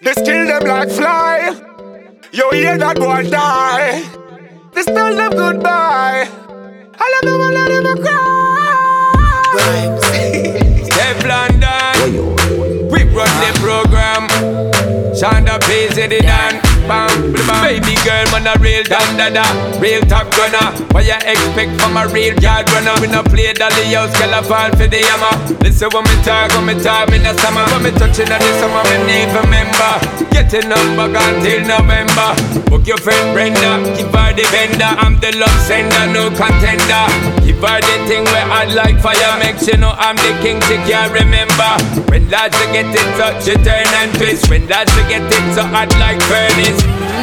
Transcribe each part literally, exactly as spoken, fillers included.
They still them like fly. You hear that boy die. They still them goodbye. I love them, I let them cry. Rhymes. Step London. We run the program. Shonda P Z the Dan. Bam, bam. Baby girl, man a real dan dada. Real top gunner. What you expect from a real yard runner? We no play dolly house, girl a fall for the hammer. Listen when me talk, when me talk in the summer. When me touching on the summer, me need remember. Get a number until November. Book your friend Brenda, give her the vendor. I'm the love sender, no contender. Give her the thing where I like fire. Make sure know I'm the king, she can't remember. When lads to get it so she turn and twist. When lads to get it so hot like furnace.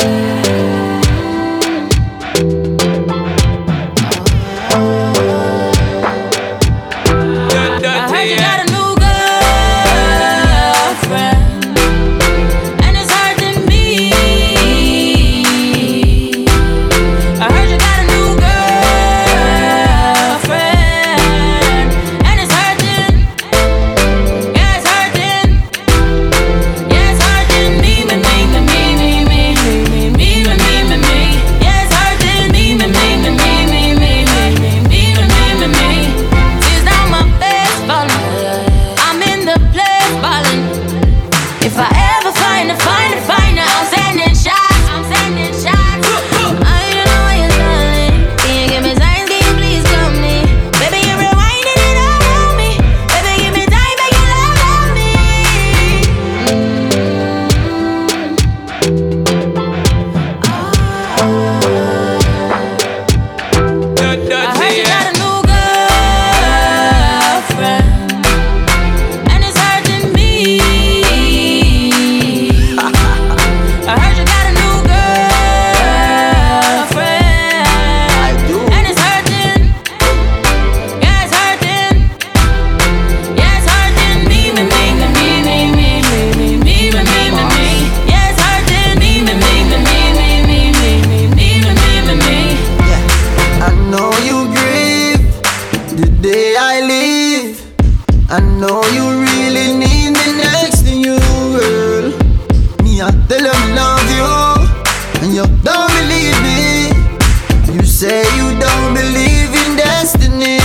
I know you really need me next to you, girl. Me, I tell you I love you, and you don't believe me. You say you don't believe in destiny.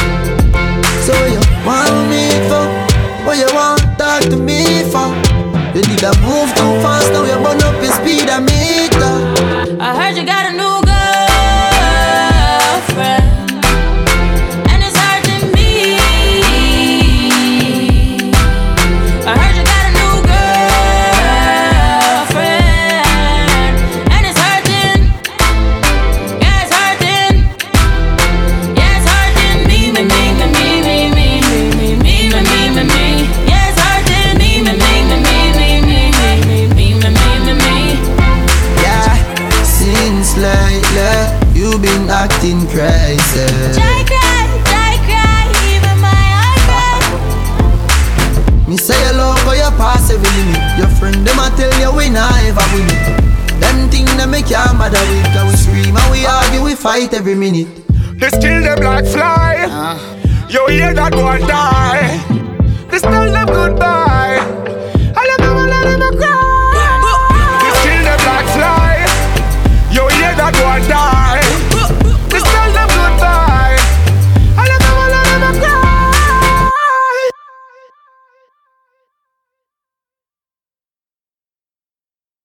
So you want me for what you want talk to me for? You did a move too fast, now you burn up your speed a meter. I heard you got a new girlfriend. You been acting crazy. I cry, I cry, even my heart cry. Me say you love for your pass every limit. Your friend them a tell you we not ever win it. Them thing them make you mad with. Cause we scream and we argue, we fight every minute. They still them like fly. uh. You hear that boy die. They still them goodbye.